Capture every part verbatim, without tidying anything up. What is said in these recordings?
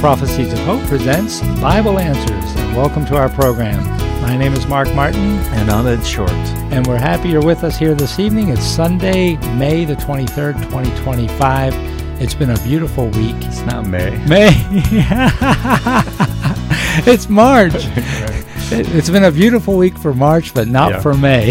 Prophecies of Hope presents Bible Answers, and welcome to our program. My name is Mark Martin. And I'm Ed Short. And we're happy you're with us here this evening. It's Sunday, May the twenty-third, twenty twenty-five. It's been a beautiful week. It's not May. May. It's March. It's been a beautiful week for March, but not yeah. for May.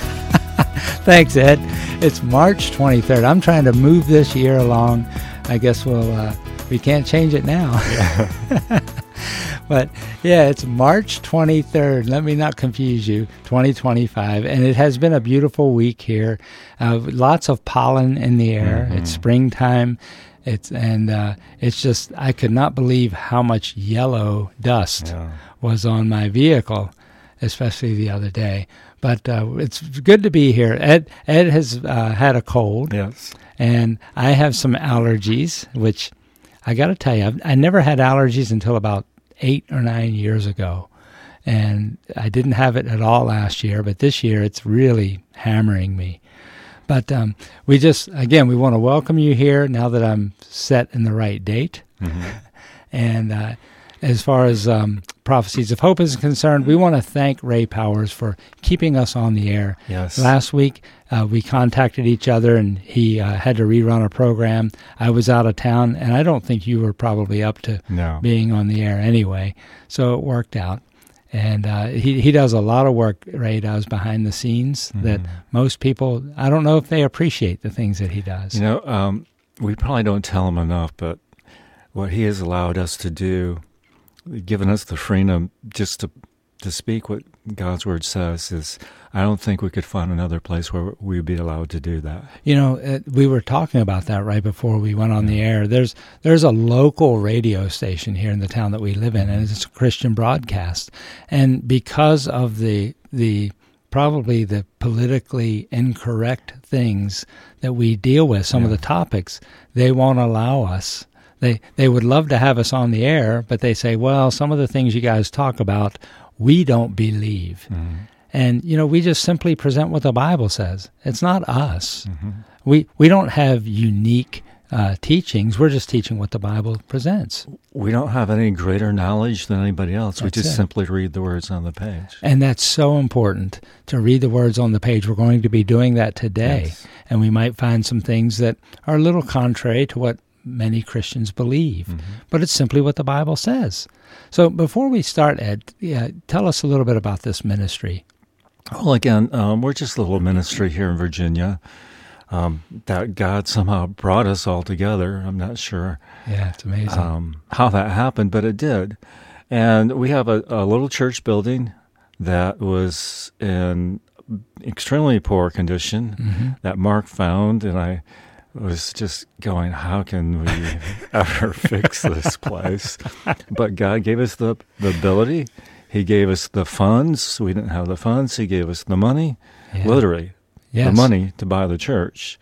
Thanks, Ed. It's March twenty-third. I'm trying to move this year along. I guess we'll... Uh, We can't change it now. Yeah. But, yeah, it's March twenty-third. Let me not confuse you, twenty twenty-five. And it has been a beautiful week here. Uh, lots of pollen in the air. Mm-hmm. It's springtime. It's And uh, it's just, I could not believe how much yellow dust yeah. was on my vehicle, especially the other day. But uh, it's good to be here. Ed, Ed has uh, had a cold. Yes. And I have some allergies, which... I got to tell you, I've, I never had allergies until about eight or nine years ago, and I didn't have it at all last year, but this year it's really hammering me. But um, we just, again, we want to welcome you here now that I'm set in the right date. Mm-hmm. And uh, as far as um, Prophecies of Hope is concerned, we want to thank Ray Powers for keeping us on the air. Yes. Last week, uh, we contacted each other, and he uh, had to rerun a program. I was out of town, and I don't think you were probably up to no. being on the air anyway, so it worked out. And uh, he he does a lot of work, Ray does, behind the scenes mm-hmm. that most people, I don't know if they appreciate the things that he does. You know, um, we probably don't tell him enough, but what he has allowed us to do, given us the freedom just to to speak what God's Word says, is I don't think we could find another place where we'd be allowed to do that. You know, it, we were talking about that right before we went on the air. There's there's a local radio station here in the town that we live in, and it's a Christian broadcast. And because of the the probably the politically incorrect things that we deal with, some yeah. of the topics, they won't allow us. They they would love to have us on the air, but they say, well, some of the things you guys talk about, we don't believe. Mm-hmm. And, you know, we just simply present what the Bible says. It's not us. Mm-hmm. We we don't have unique uh, teachings. We're just teaching what the Bible presents. We don't have any greater knowledge than anybody else. That's we just it. simply read the words on the page. And that's so important, to read the words on the page. We're going to be doing that today. Yes. And we might find some things that are a little contrary to what many Christians believe, mm-hmm. but it's simply what the Bible says. So before we start, Ed, yeah, tell us a little bit about this ministry. Well, again, um, we're just a little ministry here in Virginia um, that God somehow brought us all together. I'm not sure yeah, it's amazing. Um, how that happened, but it did. And we have a, a little church building that was in extremely poor condition mm-hmm. that Mark found, and I was just going, how can we ever fix this place? But God gave us the, the ability. He gave us the funds. We didn't have the funds. He gave us the money, yeah. literally, yes. the money to buy the church.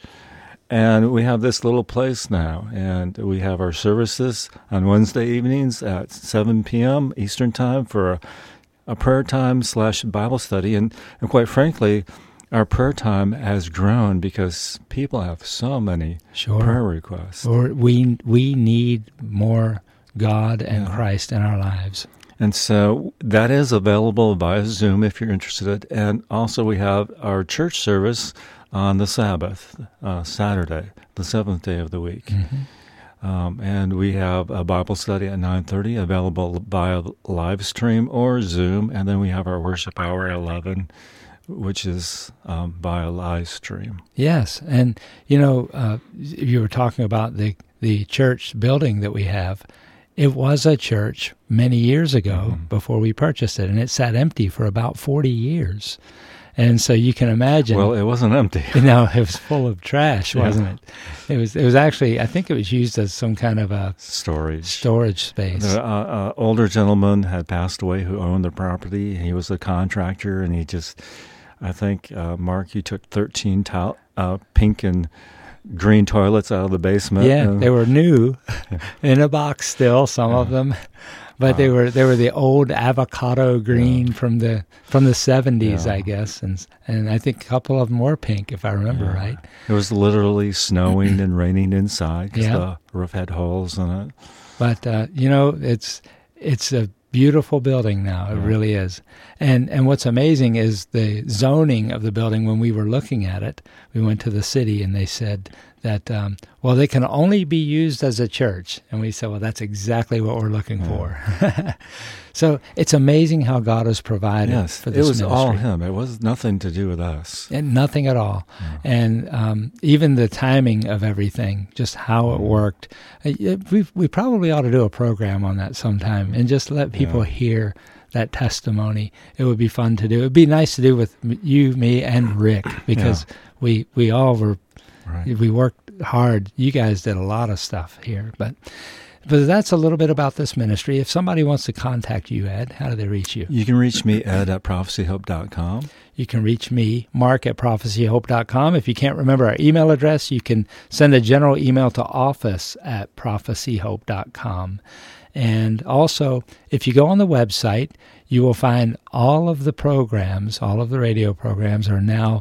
And we have this little place now, and we have our services on Wednesday evenings at seven p.m. Eastern Time for a, a prayer time slash Bible study. And, and quite frankly, our prayer time has grown because people have so many sure. prayer requests. Or we we need more God and yeah. Christ in our lives. And so that is available via Zoom if you're interested. And also we have our church service on the Sabbath, uh, Saturday, the seventh day of the week. Mm-hmm. Um, and we have a Bible study at nine thirty available via live stream or Zoom. And then we have our worship hour at eleven, which is um, by a live stream. Yes, and you know, uh, you were talking about the the church building that we have. It was a church many years ago mm-hmm. before we purchased it, and it sat empty for about forty years. And so you can imagine. Well, it wasn't empty. No, it was full of trash, wasn't yeah. it? It was. It was actually. I think it was used as some kind of a storage storage space. The uh, uh, older gentleman had passed away who owned the property. He was a contractor, and he just. I think, uh, Mark, you took thirteen to- uh, pink and green toilets out of the basement. Yeah, uh, they were new, in a box still, some yeah. of them. but wow. they were they were the old avocado green yeah. from the from the seventies, yeah. I guess, and and I think a couple of them were pink, if I remember yeah. right. It was literally snowing and raining inside because yeah. the roof had holes in it. But uh, you know, it's it's a beautiful building now. It yeah. really is. And and what's amazing is the zoning of the building. When we were looking at it, we went to the city and they said that, um, well, they can only be used as a church. And we said, well, that's exactly what we're looking yeah. for. So it's amazing how God has provided yes, for this it was ministry. all Him. It was nothing to do with us. And nothing at all. Yeah. And um, even the timing of everything, just how it worked. We we probably ought to do a program on that sometime and just let people yeah. hear that testimony. It would be fun to do. It would be nice to do with you, me, and Rick, because yeah. we, we all were, right. we worked hard. You guys did a lot of stuff here, but but that's a little bit about this ministry. If somebody wants to contact you, Ed, how do they reach you? You can reach me, Ed, at prophecy hope dot com. You can reach me, Mark, at prophecy hope dot com. If you can't remember our email address, you can send a general email to office at prophecy hope dot com. And also, if you go on the website, you will find all of the programs, all of the radio programs are now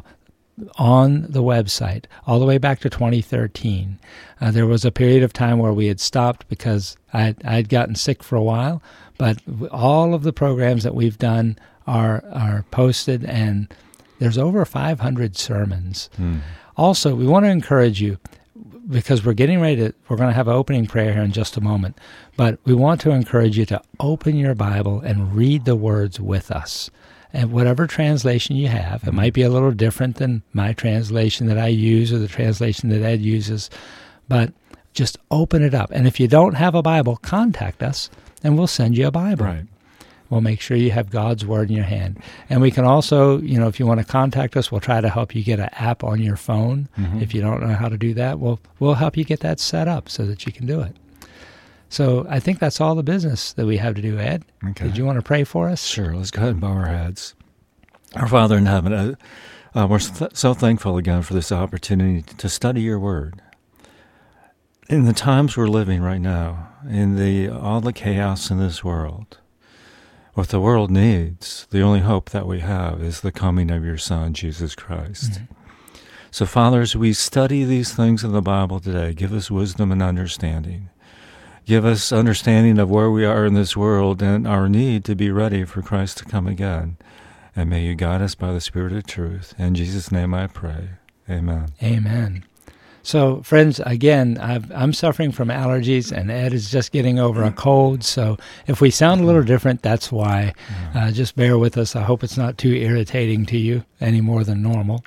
on the website, all the way back to twenty thirteen. Uh, there was a period of time where we had stopped because I had gotten sick for a while, but all of the programs that we've done are are posted, and there's over five hundred sermons. Hmm. Also, we want to encourage you, because we're getting ready to, we're going to have an opening prayer here in just a moment, but we want to encourage you to open your Bible and read the words with us. And whatever translation you have, it might be a little different than my translation that I use or the translation that Ed uses, but just open it up. And if you don't have a Bible, contact us, and we'll send you a Bible. Right. We'll make sure you have God's Word in your hand. And we can also, you know, if you want to contact us, we'll try to help you get an app on your phone. Mm-hmm. If you don't know how to do that, we'll, we'll help you get that set up so that you can do it. So I think that's all the business that we have to do, Ed. Okay. Did you want to pray for us? Sure. Let's go ahead and bow our heads. Our Father in heaven, uh, uh, we're th- so thankful again for this opportunity to study your Word. In the times we're living right now, in the all the chaos in this world, what the world needs, the only hope that we have, is the coming of your Son, Jesus Christ. Mm-hmm. So, Father, as we study these things in the Bible today, give us wisdom and understanding. Give us understanding of where we are in this world and our need to be ready for Christ to come again. And may you guide us by the Spirit of truth. In Jesus' name I pray. Amen. Amen. So, friends, again, I've, I'm suffering from allergies, and Ed is just getting over a cold. So if we sound a little different, that's why. Uh, just bear with us. I hope it's not too irritating to you any more than normal.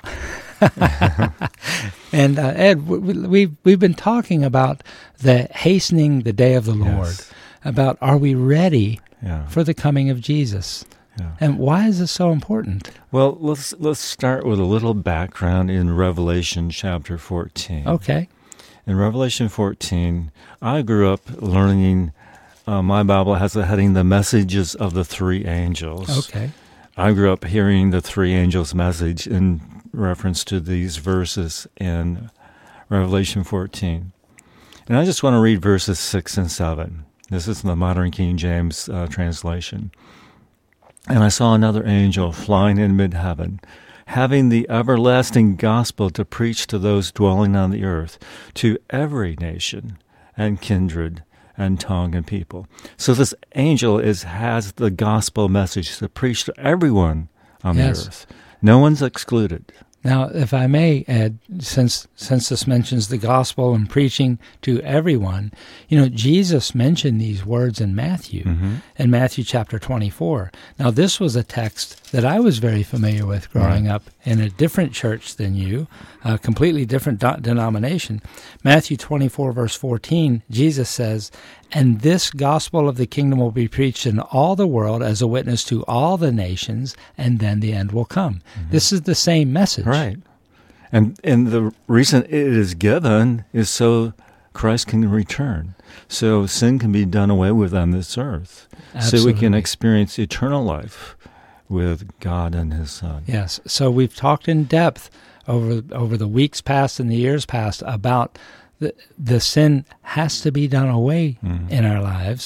And uh, Ed, we, we've we've been talking about the hastening the day of the Lord, yes. about are we ready yeah. for the coming of Jesus, yeah. and why is this so important? Well, let's let's start with a little background in Revelation chapter fourteen. Okay. In Revelation fourteen, I grew up learning. Uh, my Bible has a heading: "The Messages of the Three Angels." Okay. I grew up hearing the three angels' message in reference to these verses in Revelation fourteen. And I just want to read verses six and seven. This is the Modern King James uh, translation. "And I saw another angel flying in mid-heaven, having the everlasting gospel to preach to those dwelling on the earth, to every nation and kindred and tongue and people." So this angel is has the gospel message to preach to everyone on yes. the earth. No one's excluded. Now, if I may, Ed, since since this mentions the gospel and preaching to everyone, you know, Jesus mentioned these words in Matthew, mm-hmm. in Matthew chapter twenty-four. Now, this was a text that I was very familiar with growing right. up in a different church than you, a completely different do- denomination. Matthew twenty-four, verse fourteen, Jesus says, "And this gospel of the kingdom will be preached in all the world as a witness to all the nations, and then the end will come." Mm-hmm. This is the same message. Right. And and the reason it is given is so Christ can return. So sin can be done away with on this earth. Absolutely. So we can experience eternal life with God and His Son. Yes. So we've talked in depth over over the weeks past and the years past about the, the sin has to be done away mm-hmm. in our lives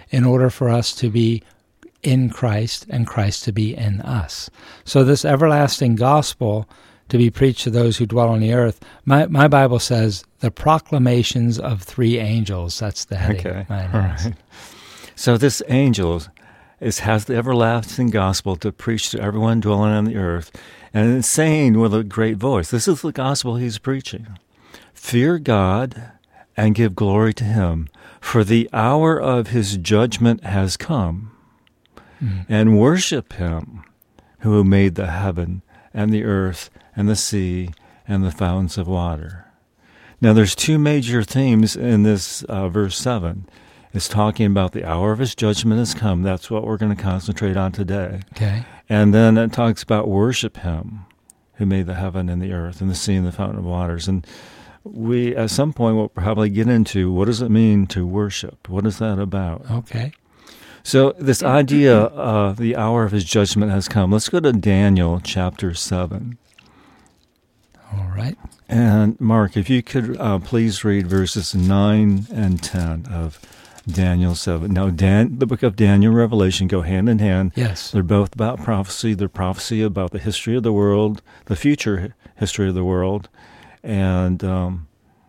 in order for us to be in Christ and Christ to be in us. So this everlasting gospel to be preached to those who dwell on the earth, my, my Bible says the proclamations of three angels. That's the heading. Okay, all right. So this angel is, has the everlasting gospel to preach to everyone dwelling on the earth, and it's saying with a great voice, this is the gospel he's preaching. Fear God and give glory to him, for the hour of his judgment has come, mm. and worship him who made the heaven and the earth and the sea and the fountains of water. Now there's two major themes in this uh, verse seven. It's talking about the hour of his judgment has come. That's what we're going to concentrate on today. Okay. And then it talks about worship him who made the heaven and the earth and the sea and the fountain of waters. And we, at some point, will probably get into what does it mean to worship? What is that about? Okay. So this idea of the hour of his judgment has come. Let's go to Daniel chapter seven. All right. And Mark, if you could uh, please read verses nine and ten of Daniel seven. Now, Dan, the book of Daniel and Revelation go hand in hand. Yes. They're both about prophecy. They're prophecy about the history of the world, the future history of the world, and um,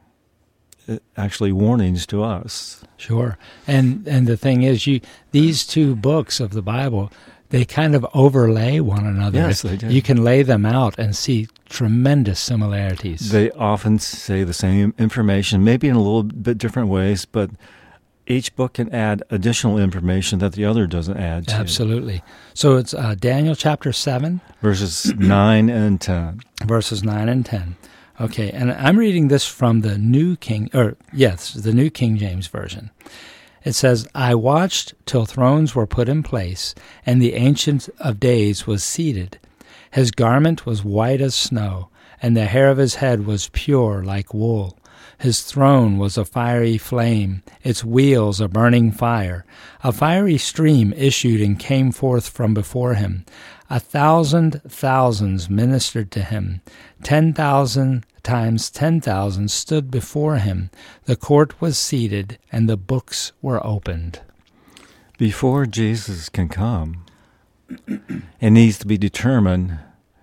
actually warnings to us. Sure. And and the thing is, you these two books of the Bible, they kind of overlay one another. Yes, they do. You can lay them out and see tremendous similarities. They often say the same information, maybe in a little bit different ways, but each book can add additional information that the other doesn't add to. Absolutely. So it's uh, Daniel chapter seven. Verses nine and ten. Verses nine and ten. Okay, and I'm reading this from the New King, or yes, the New King James Version. It says, I watched till thrones were put in place, and the Ancient of Days was seated. His garment was white as snow, and the hair of his head was pure like wool. His throne was a fiery flame, its wheels a burning fire. A fiery stream issued and came forth from before him. A thousand thousands ministered to him. Ten thousand times ten thousand stood before him. The court was seated, and the books were opened. Before Jesus can come, it needs to be determined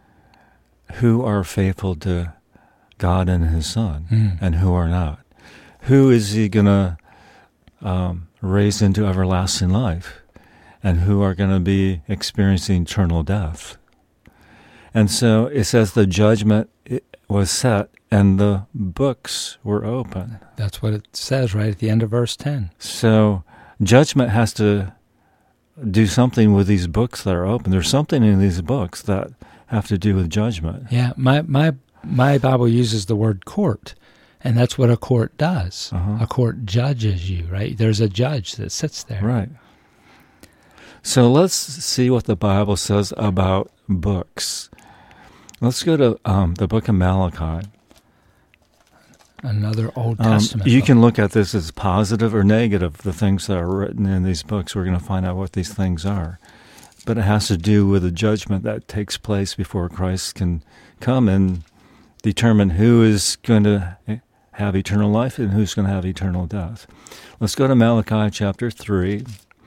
who are faithful to God and his Son, mm. and who are not. Who is he going to um, raise into everlasting life, and who are going to be experiencing eternal death? And so it says the judgment was set, and the books were open. That's what it says right at the end of verse ten. So judgment has to do something with these books that are open. There's something in these books that have to do with judgment. Yeah, my my my Bible uses the word court, and that's what a court does. Uh-huh. A court judges you, right? There's a judge that sits there. Right. So let's see what the Bible says about books. Let's go to um, the book of Malachi. Another Old Testament um, You book. can look at this as positive or negative, the things that are written in these books. We're going to find out what these things are. But it has to do with the judgment that takes place before Christ can come and determine who is going to have eternal life and who's going to have eternal death. Let's go to Malachi chapter three.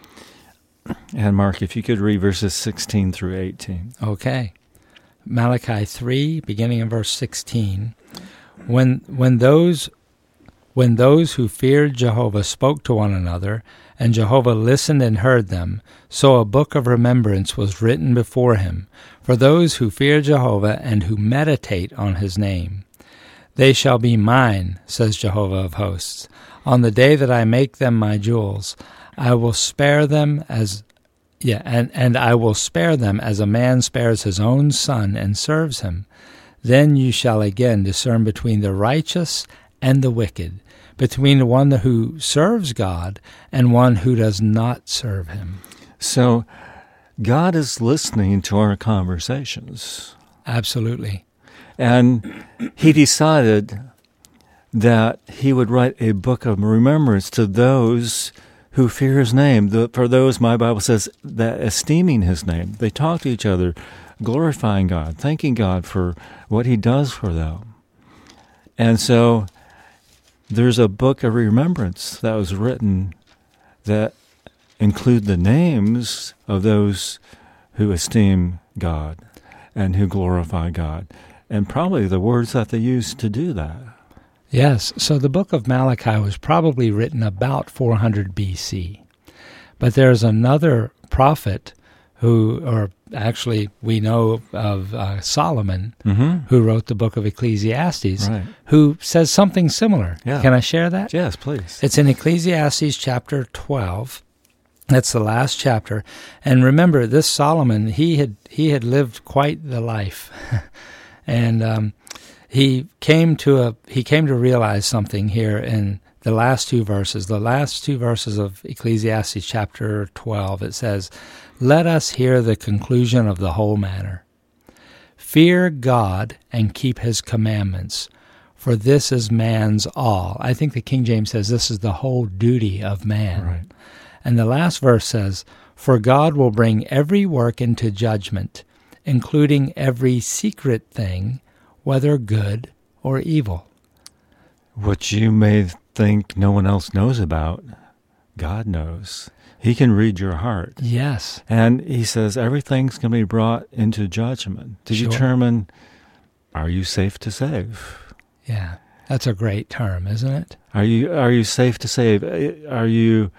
And Mark, if you could read verses sixteen through eighteen. Okay. Malachi three, beginning in verse sixteen. When when those when those who feared Jehovah spoke to one another, and Jehovah listened and heard them, so a book of remembrance was written before him, for those who fear Jehovah and who meditate on his name. They shall be mine, says Jehovah of hosts. On the day that I make them my jewels, I will spare them as yeah, and, and I will spare them as a man spares his own son and serves him. Then you shall again discern between the righteous and the wicked, between the one who serves God and one who does not serve him. So God is listening to our conversations. Absolutely. And he decided that he would write a book of remembrance to those who fear his name. The, for those, my Bible says, that esteeming his name. They talk to each other, glorifying God, thanking God for what he does for them. And so there's a book of remembrance that was written that include the names of those who esteem God and who glorify God, and probably the words that they use to do that. Yes, so the book of Malachi was probably written about four hundred B C. But there's another prophet who, or actually we know of uh, Solomon, mm-hmm. who wrote the book of Ecclesiastes, right. who says something similar. Yeah. Can I share that? Yes, please. It's in Ecclesiastes chapter twelve. That's the last chapter. And remember, this Solomon, he had he had lived quite the life. and um, he came to a he came to realize something here in the last two verses, the last two verses of Ecclesiastes chapter twelve. It says, "Let us hear the conclusion of the whole matter. Fear God and keep his commandments, for this is man's all." I think the King James says this is the whole duty of man. Right. And the last verse says, "For God will bring every work into judgment, including every secret thing, whether good or evil." What you may think no one else knows about, God knows. He can read your heart. Yes. And he says everything's going to be brought into judgment to sure. determine, are you safe to save? Yeah, that's a great term, isn't it? Are you are you safe to save? Are you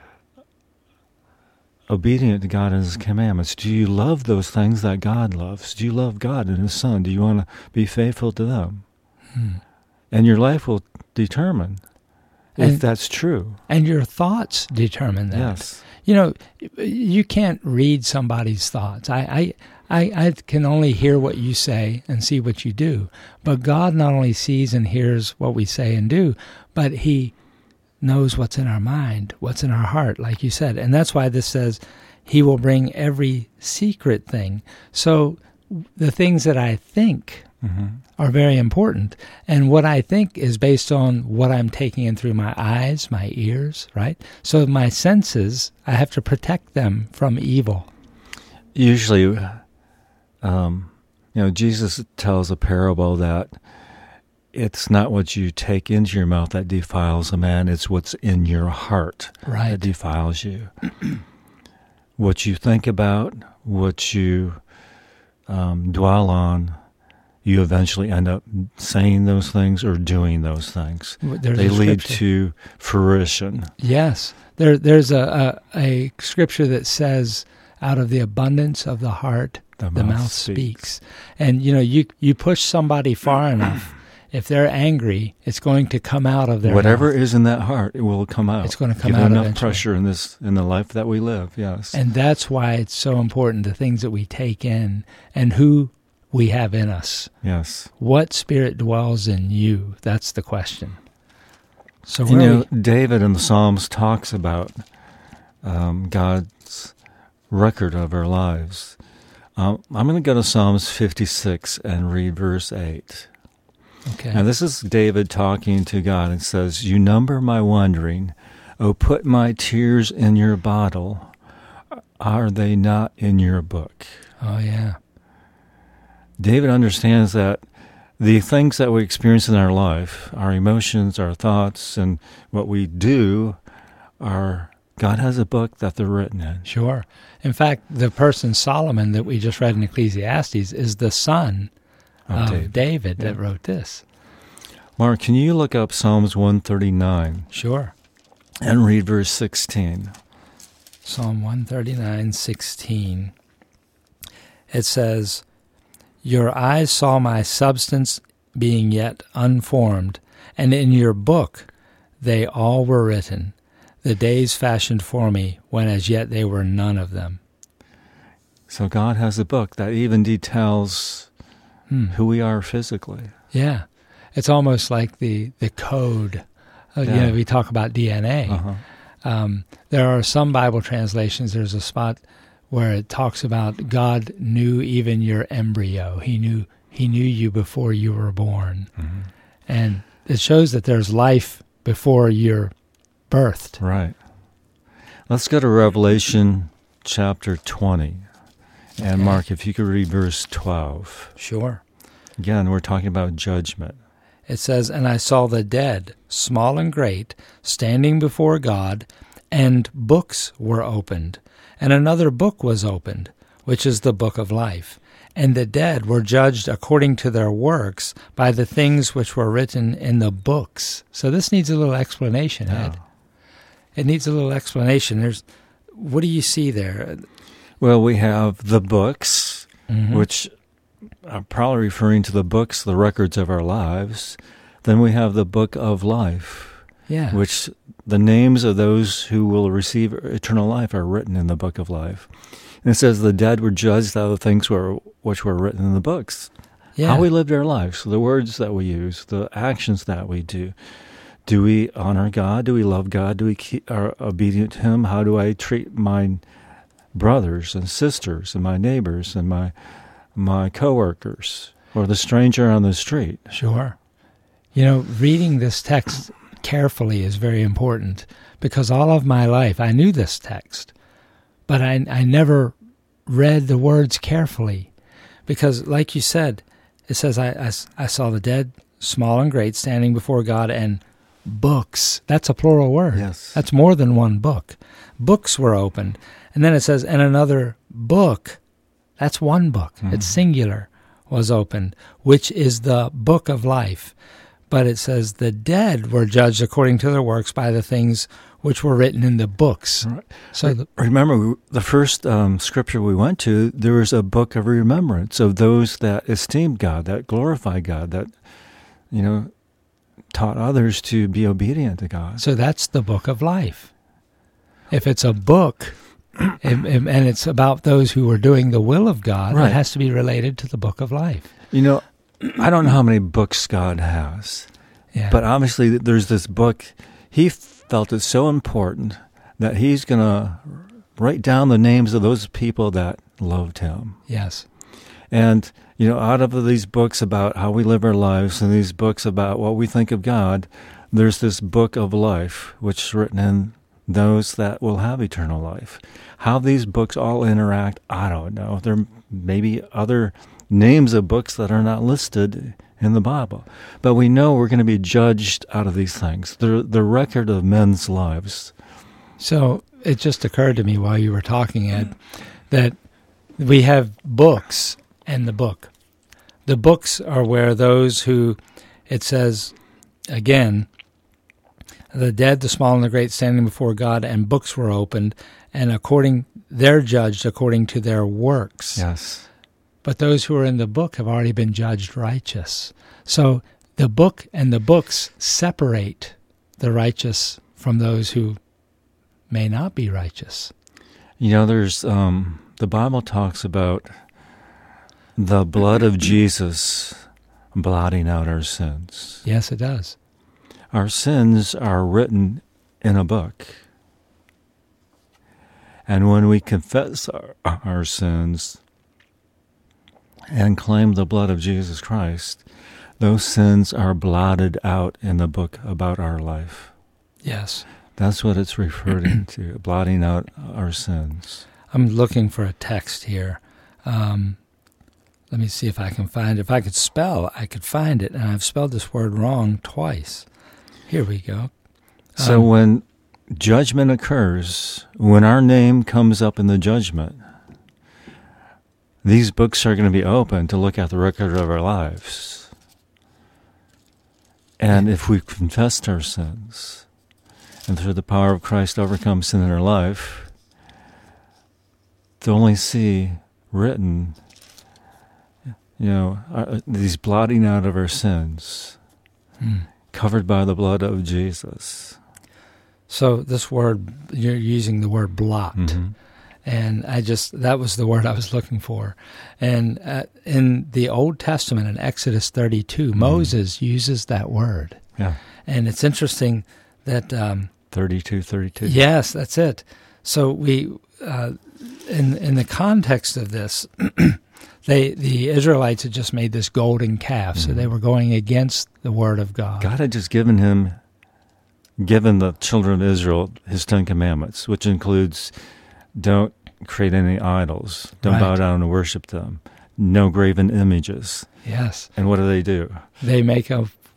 obedient to God and his commandments? Do you love those things that God loves? Do you love God and his Son? Do you want to be faithful to them? Hmm. And your life will determine if and, that's true. And your thoughts determine that. Yes. You know, you can't read somebody's thoughts. I, I, I, I can only hear what you say and see what you do. But God not only sees and hears what we say and do, but he knows what's in our mind, what's in our heart, like you said. And that's why this says he will bring every secret thing. So the things that I think mm-hmm. are very important. And what I think is based on what I'm taking in through my eyes, my ears, right? So my senses, I have to protect them from evil. Usually, um, you know, Jesus tells a parable that it's not what you take into your mouth that defiles a man, it's what's in your heart right. that defiles you. What you think about, what you um, dwell on, you eventually end up saying those things or doing those things. There's they lead to fruition. Yes. There, there's a, a, a scripture that says, out of the abundance of the heart, the, the mouth, mouth speaks. speaks. And, you know, you, you push somebody far enough, if they're angry, it's going to come out of their Whatever mouth. is in that heart, it will come out. It's going to come Give out enough eventually. Pressure in this in the life that we live, yes. And that's why it's so important, the things that we take in and who we have in us. Yes. What spirit dwells in you? That's the question. So you know, we, David in the Psalms talks about um, God's record of our lives. Um, I'm going to go to Psalms fifty-six and read verse eight. Okay. And this is David talking to God and says, "You number my wandering. Oh, put my tears in your bottle. Are they not in your book?" Oh, yeah. David understands that the things that we experience in our life, our emotions, our thoughts, and what we do, are God has a book that they're written in. Sure. In fact, the person Solomon that we just read in Ecclesiastes is the son of David, David that yeah. wrote this. Mark, can you look up Psalms one thirty-nine? Sure. And read verse sixteen. Psalm one thirty-nine, sixteen. It says, "Your eyes saw my substance being yet unformed, and in your book they all were written, the days fashioned for me, when as yet they were none of them." So God has a book that even details Hmm. who we are physically. Yeah. It's almost like the, the code. Uh, yeah. You know, we talk about D N A. Uh-huh. Um, there are some Bible translations, there's a spot where it talks about God knew even your embryo. He knew he knew you before you were born. Mm-hmm. And it shows that there's life before you're birthed. Right. Let's go to Revelation chapter twenty. And okay. Mark, if you could read verse twelve. Sure. Again, we're talking about judgment. It says, "And I saw the dead, small and great, standing before God, and books were opened, and another book was opened, which is the book of life. And the dead were judged according to their works by the things which were written in the books. So this needs a little explanation, Ed. Oh. It needs a little explanation. There's, what do you see there? Well, we have the books, Mm-hmm. which are probably referring to the books, the records of our lives. Then we have the book of life, Yeah. which the names of those who will receive eternal life are written in the book of life. And it says the dead were judged out of the things were, which were written in the books. Yeah. How we lived our lives, the words that we use, the actions that we do. Do we honor God? Do we love God? Do we keep, are obedient to Him? How do I treat my brothers and sisters and my neighbors and my my coworkers or the stranger on the street? Sure. You know, reading this text carefully is very important, because all of my life I knew this text, but I, I never read the words carefully, because like you said, it says, I, I, I saw the dead, small and great, standing before God, and books. That's a plural word. Yes. That's more than one book. Books were opened. And then it says, and another book, that's one book, mm-hmm. It's singular, was opened, which is the book of life. But it says the dead were judged according to their works by the things which were written in the books. Right. So the, remember, the first um, scripture we went to, there was a book of remembrance of those that esteemed God, that glorified God, that, you know, taught others to be obedient to God. So that's the book of life. If it's a book, and, and it's about those who were doing the will of God, right. It has to be related to the book of life. You know, I don't know how many books God has, yeah. but obviously there's this book. He felt it so important that He's going to write down the names of those people that loved Him. Yes. And, you know, out of these books about how we live our lives and these books about what we think of God, there's this book of life, which is written in those that will have eternal life. How these books all interact, I don't know. There may be other names of books that are not listed in the Bible. But we know we're going to be judged out of these things. The, the record of men's lives. So it just occurred to me while you were talking, Ed, that we have books and the book. The books are where those who, it says, again, the dead, the small, and the great standing before God, and books were opened, and according they're judged according to their works. Yes. But those who are in the book have already been judged righteous. So the book and the books separate the righteous from those who may not be righteous. You know, there's um, the Bible talks about the blood of Jesus blotting out our sins. Yes, it does. Our sins are written in a book. And when we confess our, our sins and claim the blood of Jesus Christ, those sins are blotted out in the book about our life. Yes. That's what it's referring to, blotting out our sins. I'm looking for a text here. Um, let me see if I can find it. If I could spell, I could find it, and I've spelled this word wrong twice. Here we go. So um, when judgment occurs, when our name comes up in the judgment, these books are going to be open to look at the record of our lives. And if we've confessed our sins, and through the power of Christ overcome sin in our life, to only see written, you know, uh, these blotting out of our sins, hmm. covered by the blood of Jesus. So this word, you're using the word blot. Mm-hmm. And I just, that was the word I was looking for. And uh, in the Old Testament, in Exodus thirty-two, mm-hmm. Moses uses that word. Yeah. And it's interesting that... Um, thirty-two, thirty-two. Yes, that's it. So we, uh, in in the context of this, they the Israelites had just made this golden calf, mm-hmm. so they were going against the word of God. God had just given him, given the children of Israel his Ten Commandments, which includes don't create any idols, don't right. bow down and worship them, no graven images. Yes. And what do they do? They make a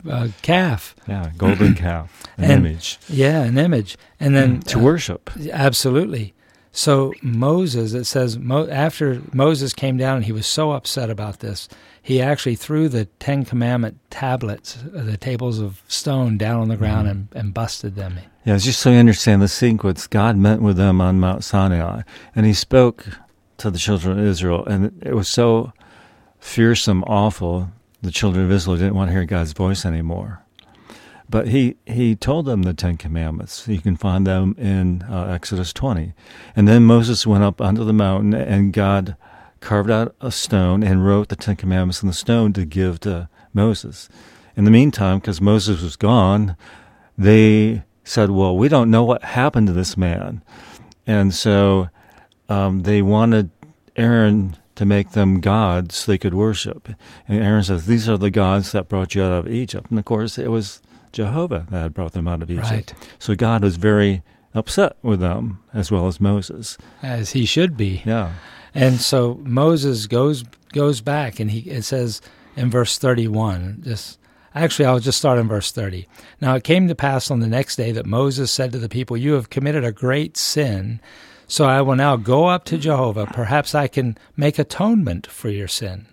a calf. Yeah, golden calf, an and, image. Yeah, an image. And then to uh, worship. Absolutely. So Moses, it says, Mo- after Moses came down and he was so upset about this, he actually threw the Ten Commandment tablets, uh, the tables of stone, down on the ground mm-hmm. and, and busted them. Yeah, just so you understand the sequence, God met with them on Mount Sinai, and he spoke to the children of Israel, and it was so fearsome, awful, the children of Israel didn't want to hear God's voice anymore. But he, he told them the Ten Commandments. You can find them in uh, Exodus twenty. And then Moses went up onto the mountain, and God carved out a stone and wrote the Ten Commandments in the stone to give to Moses. In the meantime, because Moses was gone, they said, well, we don't know what happened to this man. And so um, they wanted Aaron to make them gods so they could worship. And Aaron says, these are the gods that brought you out of Egypt. And of course, it was Jehovah that had brought them out of Egypt. Right. So God was very upset with them, as well as Moses. As he should be. Yeah. And so Moses goes goes back, and he it says in verse thirty-one, just actually I'll just start in verse thirty. Now it came to pass on the next day that Moses said to the people, you have committed a great sin, so I will now go up to Jehovah. Perhaps I can make atonement for your sin.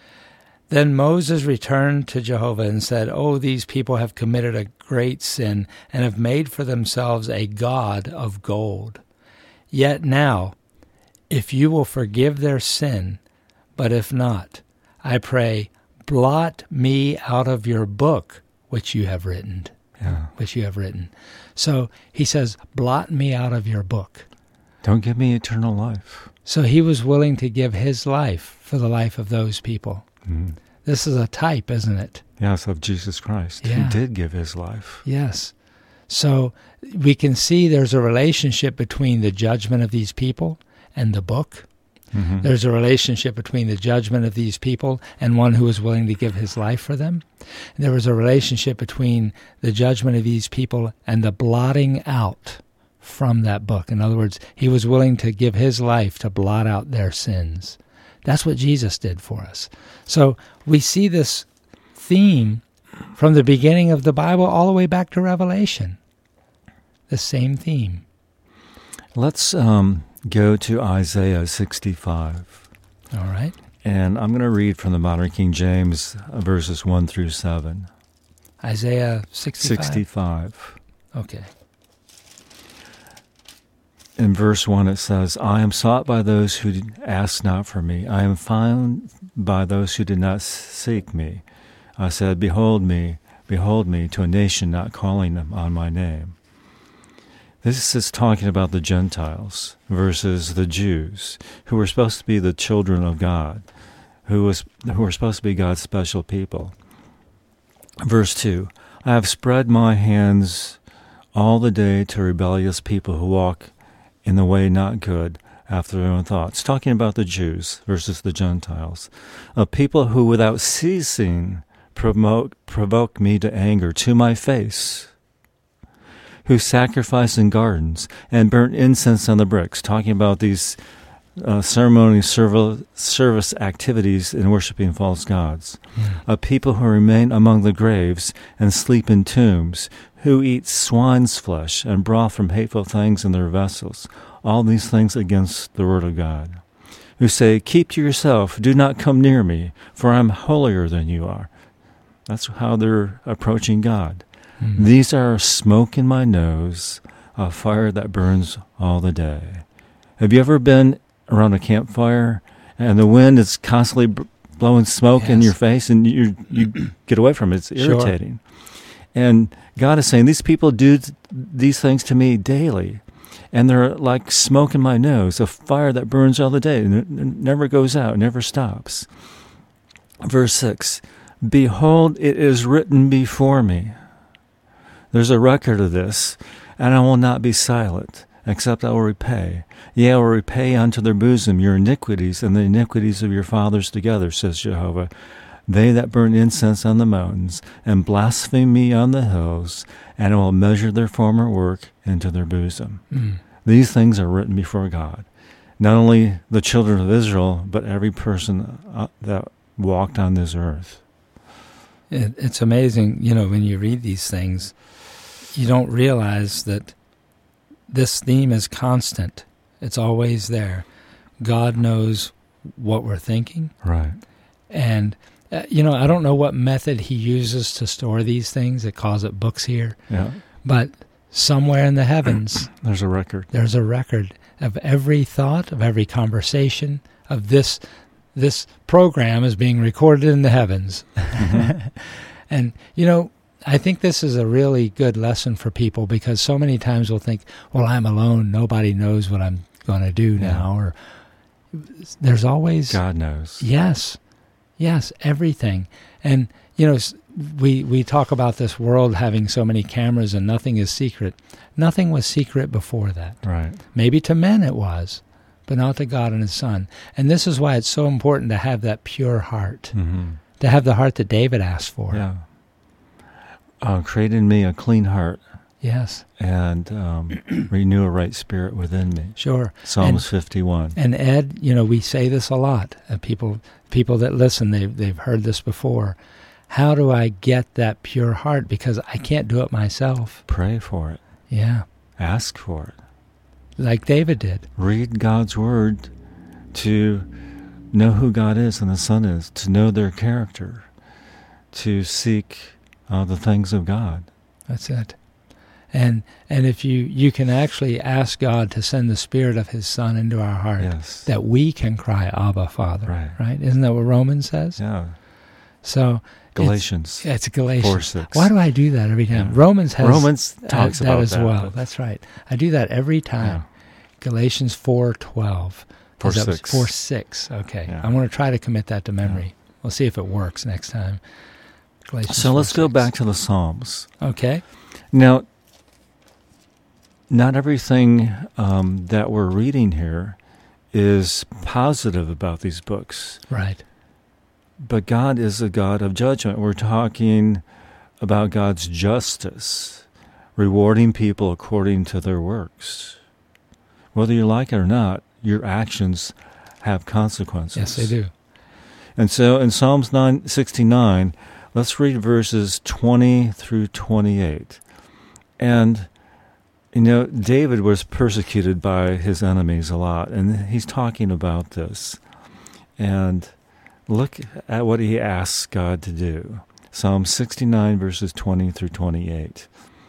Then Moses returned to Jehovah and said, oh, these people have committed a great sin and have made for themselves a god of gold. Yet now, if you will forgive their sin, but if not, I pray, blot me out of your book, which you have written. Yeah. Which you have written. So he says, blot me out of your book. Don't give me eternal life. So he was willing to give his life for the life of those people. Mm. This is a type, isn't it? Yes, of Jesus Christ. Yeah. He did give his life. Yes. So we can see there's a relationship between the judgment of these people and the book. Mm-hmm. There's a relationship between the judgment of these people and one who was willing to give his life for them. There was a relationship between the judgment of these people and the blotting out from that book. In other words, he was willing to give his life to blot out their sins. That's what Jesus did for us. So we see this theme from the beginning of the Bible all the way back to Revelation. The same theme. Let's um, go to Isaiah sixty-five. All right. And I'm going to read from the Modern King James, uh, verses one through seven. Isaiah sixty-five? sixty-five. Okay. In verse one it says, I am sought by those who ask not for me. I am found by those who did not seek me. I said, behold me, behold me, to a nation not calling them on my name. This is talking about the Gentiles versus the Jews, who were supposed to be the children of God, who was who were supposed to be God's special people. Verse two, I have spread my hands all the day to rebellious people who walk in the way not good, after their own thoughts. Talking about the Jews versus the Gentiles. A people who without ceasing promote, provoke me to anger to my face, who sacrifice in gardens and burnt incense on the bricks. Talking about these uh, ceremony service, service activities in worshiping false gods. Mm. A people who remain among the graves and sleep in tombs, who eat swine's flesh and broth from hateful things in their vessels, all these things against the word of God, who say, keep to yourself, do not come near me, for I am holier than you are. That's how they're approaching God. Mm-hmm. These are smoke in my nose, a fire that burns all the day. Have you ever been around a campfire and the wind is constantly b- blowing smoke yes. in your face and you you get away from it? It's irritating. Sure. And God is saying, these people do th- these things to me daily. And they're like smoke in my nose, a fire that burns all the day, and it never goes out, never stops. Verse six, behold, it is written before me. There's a record of this, and I will not be silent, except I will repay. Yea, I will repay unto their bosom your iniquities and the iniquities of your fathers together, says Jehovah. They that burn incense on the mountains and blaspheme me on the hills, and I will measure their former work into their bosom. Mm. These things are written before God. Not only the children of Israel, but every person uh, that walked on this earth. It, it's amazing, you know, when you read these things, you don't realize that this theme is constant. It's always there. God knows what we're thinking. Right. And, uh, you know, I don't know what method he uses to store these things. It calls it books here. Yeah. But somewhere in the heavens, there's a record. There's a record of every thought, of every conversation, of this this program is being recorded in the heavens. Mm-hmm. And, you know, I think this is a really good lesson for people, because so many times we'll think, well, I'm alone. Nobody knows what I'm going to do yeah. now. Or there's always... God knows. Yes. Yes, everything. And, you know, we, we talk about this world having so many cameras and nothing is secret. Nothing was secret before that. Right. Maybe to men it was, but not to God and His Son. And this is why it's so important to have that pure heart, mm-hmm. to have the heart that David asked for. Yeah. Uh, create in me a clean heart. Yes. And um, renew a right spirit within me. Sure. Psalms and, fifty-one. And Ed, you know, we say this a lot. Uh, people people that listen, they've, they've heard this before. How do I get that pure heart? Because I can't do it myself. Pray for it. Yeah. Ask for it. Like David did. Read God's Word to know who God is and the Son is, to know their character, to seek uh, the things of God. That's it. And and if you, you can actually ask God to send the Spirit of His Son into our heart, yes. that we can cry, Abba, Father. Right. Right? Isn't that what Romans says? Yeah. So Galatians. It's, it's Galatians. four six. Why do I do that every time? Yeah. Romans has Romans talks uh, that about as that, well. That's right. I do that every time. Yeah. Galatians four twelve. four six. four six. Okay. Yeah. I want to try to commit that to memory. Yeah. We'll see if it works next time. Galatians so let's go six. back to the Psalms. Okay. Now, not everything um, that we're reading here is positive about these books. Right. But God is a God of judgment. We're talking about God's justice, rewarding people according to their works. Whether you like it or not, your actions have consequences. Yes, they do. And so in Psalms nine sixty-nine, let's read verses twenty through twenty-eight. And, you know, David was persecuted by his enemies a lot, and he's talking about this. And look at what he asks God to do. Psalm sixty-nine, verses twenty through twenty-eight.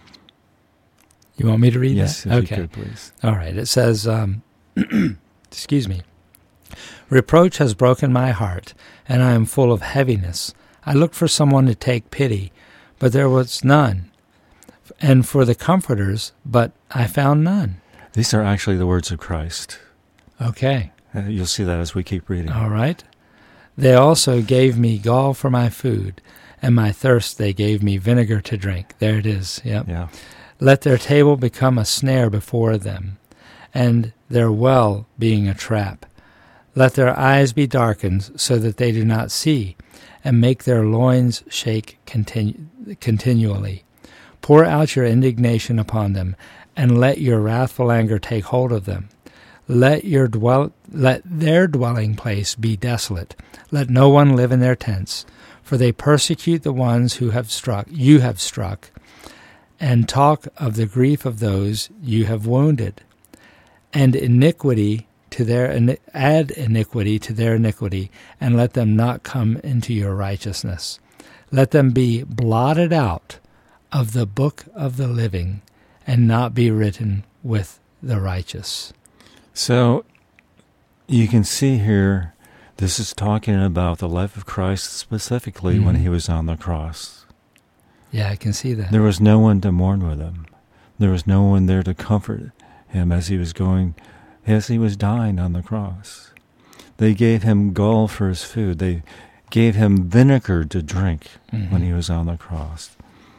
You want me to read yes, that? Yes, if okay. you could, please. All right. It says, um, excuse me, reproach has broken my heart, and I am full of heaviness. I looked for someone to take pity, but there was none, and for the comforters, but I found none. These are actually the words of Christ. Okay. Uh, you'll see that as we keep reading. All right. They also gave me gall for my food, and my thirst they gave me vinegar to drink. There it is. Yep. Yeah. Let their table become a snare before them, and their well being a trap. Let their eyes be darkened so that they do not see, and make their loins shake continu- continually. Pour out your indignation upon them, and let your wrathful anger take hold of them. Let your dwell, let their dwelling place be desolate. Let no one live in their tents, for they persecute the ones who have struck, you have struck, and talk of the grief of those you have wounded, and iniquity to their add iniquity to their iniquity, and let them not come into your righteousness. Let them be blotted out of the book of the living, and not be written with the righteous. So you can see here, this is talking about the life of Christ specifically mm-hmm. when he was on the cross. Yeah, I can see that. There was no one to mourn with him. There was no one there to comfort him as he was going, as he was dying on the cross. They gave him gall for his food. They gave him vinegar to drink mm-hmm. when he was on the cross.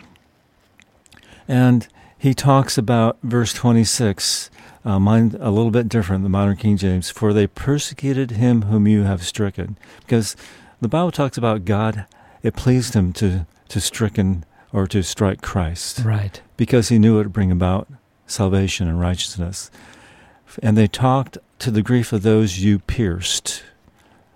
And he talks about verse twenty-six, uh, mine a little bit different, the modern King James, for they persecuted him whom you have stricken. Because the Bible talks about God, it pleased him to, to stricken or to strike Christ. Right. Because he knew it would bring about salvation and righteousness. And they talked to the grief of those you pierced.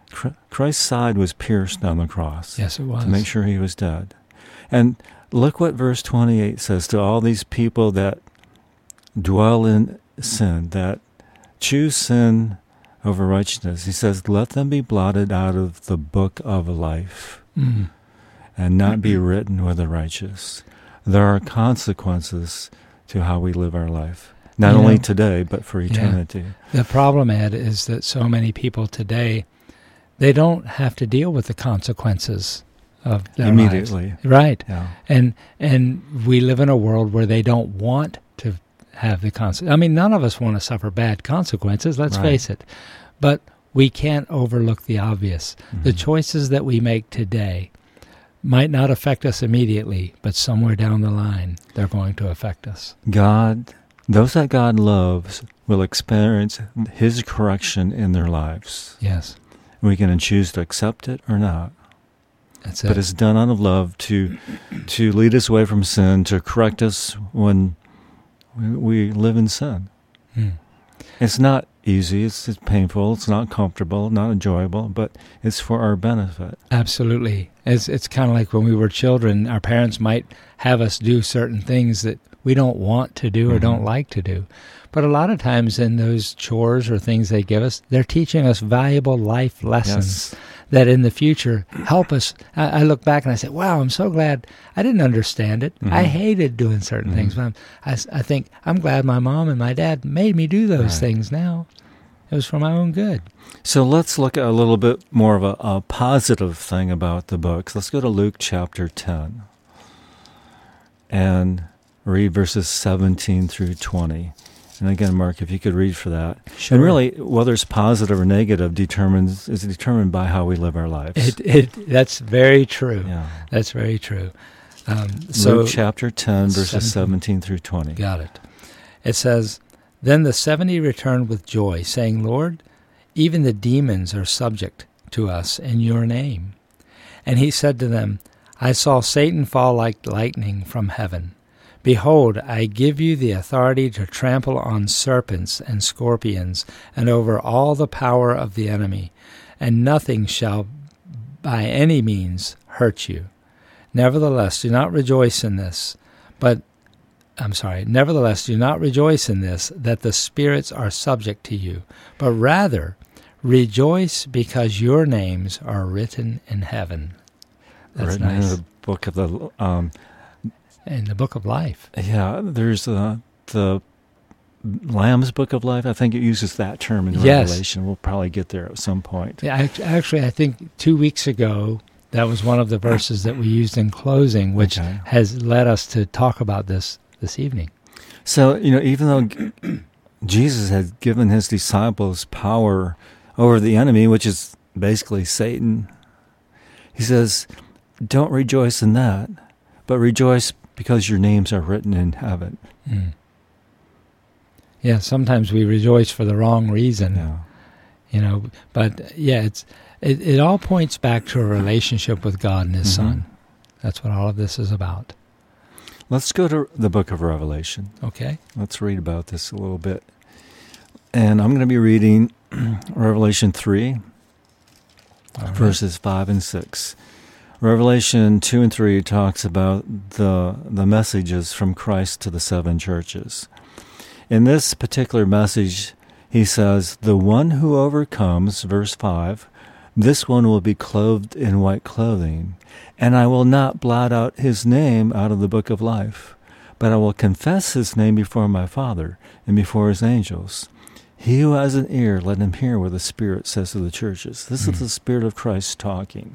Christ's side was pierced on the cross. Yes, it was. To make sure he was dead. And look what verse twenty-eight says to all these people that dwell in sin, that choose sin over righteousness. He says, let them be blotted out of the book of life mm. and not mm-hmm. be written with the righteous. There are consequences to how we live our life. Not you only know, today, but for eternity. Yeah. The problem, Ed, is that so many people today, they don't have to deal with the consequences of their immediately. Lives. Right. Yeah. And and we live in a world where they don't want to have the consequences. I mean, none of us want to suffer bad consequences, let's right. face it. But we can't overlook the obvious. Mm-hmm. The choices that we make today might not affect us immediately, but somewhere down the line, they're going to affect us. God, those that God loves will experience his correction in their lives. Yes. We can choose to accept it or not. That's it. But it's done out of love to to lead us away from sin, to correct us when we, we live in sin. Hmm. It's not easy, it's, it's painful, it's not comfortable, not enjoyable, but it's for our benefit. Absolutely. It's, it's kind of like when we were children, our parents might have us do certain things that we don't want to do or mm-hmm. don't like to do. But a lot of times in those chores or things they give us, they're teaching us valuable life lessons. Yes. That in the future help us. I, I look back and I say, wow, I'm so glad I didn't understand it. Mm-hmm. I hated doing certain mm-hmm. things. But I, I think I'm glad my mom and my dad made me do those right. things now. It was for my own good. So let's look at a little bit more of a, a positive thing about the books. Let's go to Luke chapter ten and read verses seventeen through twenty. And again, Mark, if you could read for that. Sure. And really, whether it's positive or negative determines is determined by how we live our lives. It, it, that's very true. Yeah. That's very true. Um, so Luke chapter ten, verses seventeen through twenty. Got it. It says, Then the seventy returned with joy, saying, Lord, even the demons are subject to us in your name. And he said to them, I saw Satan fall like lightning from heaven. Behold, I give you the authority to trample on serpents and scorpions, and over all the power of the enemy, and nothing shall by any means hurt you. Nevertheless, do not rejoice in this, but, I'm sorry, nevertheless, do not rejoice in this, that the spirits are subject to you, but rather rejoice because your names are written in heaven. That's written nice. in the book of the... Um, In the book of life. Yeah, there's uh, the Lamb's Book of Life. I think it uses that term in yes. Revelation. We'll probably get there at some point. Yeah, actually, I think two weeks ago, that was one of the verses that we used in closing, which okay. has led us to talk about this this evening. So, you know, even though Jesus had given his disciples power over the enemy, which is basically Satan, he says, don't rejoice in that, but rejoice because your names are written in heaven. Mm. Yeah, sometimes we rejoice for the wrong reason. Yeah. You know, but yeah, it's it, it all points back to a relationship with God and his mm-hmm. Son. That's what all of this is about. Let's go to the book of Revelation. Okay. Let's read about this a little bit. And I'm going to be reading Revelation three, right. verses five and six. Revelation two and three talks about the the messages from Christ to the seven churches. In this particular message, he says, the one who overcomes, verse five, this one will be clothed in white clothing, and I will not blot out his name out of the book of life, but I will confess his name before my Father and before his angels. He who has an ear, let him hear what the Spirit says to the churches. This mm. is the Spirit of Christ talking,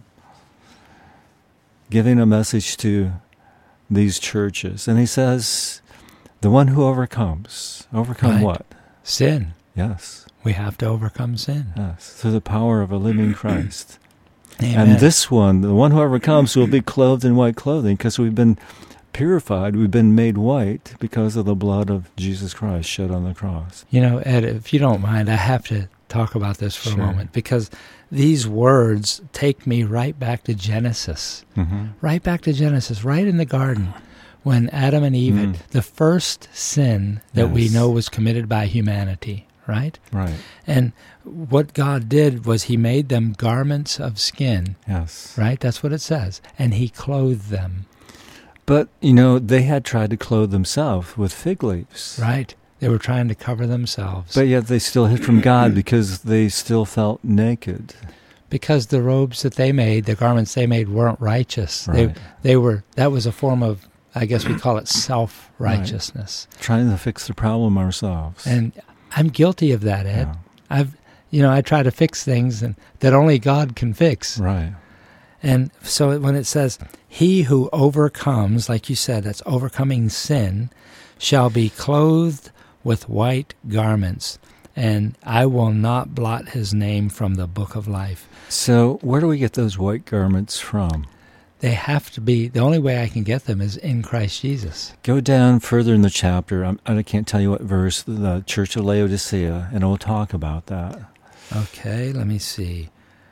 giving a message to these churches. And he says, the one who overcomes, overcome right. what? Sin. Yes. We have to overcome sin. Yes, through the power of a living Christ. Amen. And this one, the one who overcomes, will be clothed in white clothing because we've been purified, we've been made white because of the blood of Jesus Christ shed on the cross. You know, Ed, if you don't mind, I have to talk about this for sure. a moment, because these words take me right back to Genesis. Mm-hmm. Right back to Genesis, right in the garden, when Adam and Eve mm. had the first sin that yes. we know was committed by humanity, right? Right. And what God did was he made them garments of skin. Yes. Right? That's what it says. And he clothed them. But, you know, they had tried to clothe themselves with fig leaves. Right. They were trying to cover themselves. But yet they still hid from God because they still felt naked. Because the robes that they made, the garments they made, weren't righteous. Right. They, they were. That was a form of, I guess we call it self-righteousness. Right. Trying to fix the problem ourselves. And I'm guilty of that, Ed. Yeah. I've, you know, I try to fix things and that only God can fix. Right. And so when it says, he who overcomes, like you said, that's overcoming sin, shall be clothed with white garments, and I will not blot his name from the book of life. So where do we get those white garments from? They have to be, the only way I can get them is in Christ Jesus. Go down further in the chapter. I'm, I can't tell you what verse, the Church of Laodicea, and we'll talk about that. Okay, let me see.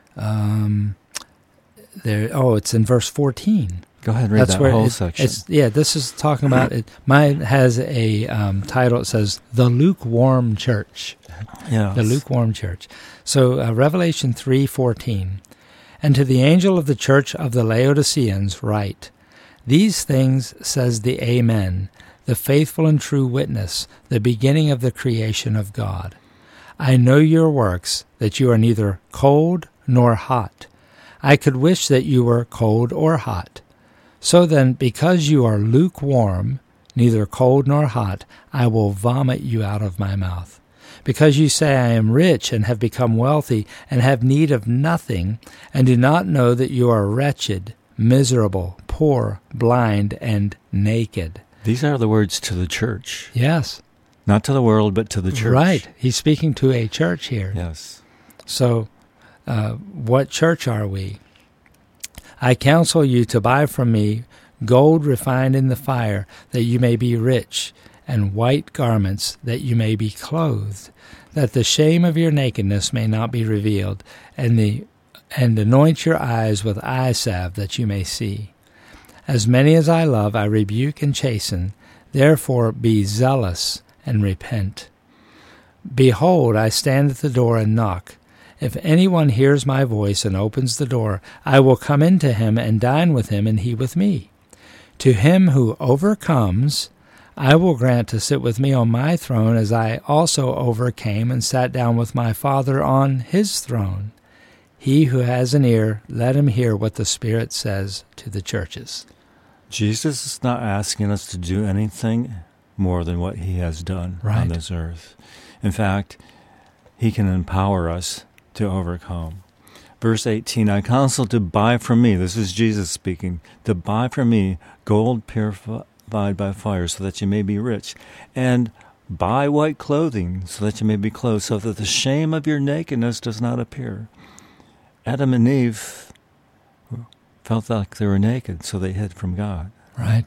Um, there. Oh, it's in verse fourteen. Go ahead and read That's that where whole it, section. It's, yeah, this is talking about it. Mine has a um, title. It says, The Lukewarm Church. Yes. The lukewarm church. So uh, Revelation three fourteen. And to the angel of the church of the Laodiceans write, These things says the Amen, the faithful and true witness, the beginning of the creation of God. I know your works, that you are neither cold nor hot. I could wish that you were cold or hot. So then, because you are lukewarm, neither cold nor hot, I will vomit you out of my mouth. Because you say, I am rich and have become wealthy and have need of nothing, and do not know that you are wretched, miserable, poor, blind, and naked. These are the words to the church. Yes. Not to the world, but to the church. Right. He's speaking to a church here. Yes. So, uh, what church are we? I counsel you to buy from me gold refined in the fire, that you may be rich, and white garments, that you may be clothed, that the shame of your nakedness may not be revealed, and the and anoint your eyes with eye salve, that you may see. As many as I love, I rebuke and chasten. Therefore be zealous and repent. Behold, I stand at the door and knock. If anyone hears my voice and opens the door, I will come into him and dine with him, and he with me. To him who overcomes, I will grant to sit with me on my throne, as I also overcame and sat down with my Father on his throne. He who has an ear, let him hear what the Spirit says to the churches. Jesus is not asking us to do anything more than what he has done right. on this earth. In fact, he can empower us to overcome. Verse eighteen, I counsel to buy from me, this is Jesus speaking, to buy from me gold purified by fire, so that you may be rich, and buy white clothing, so that you may be clothed, so that the shame of your nakedness does not appear. Adam and Eve felt like they were naked, so they hid from God. Right.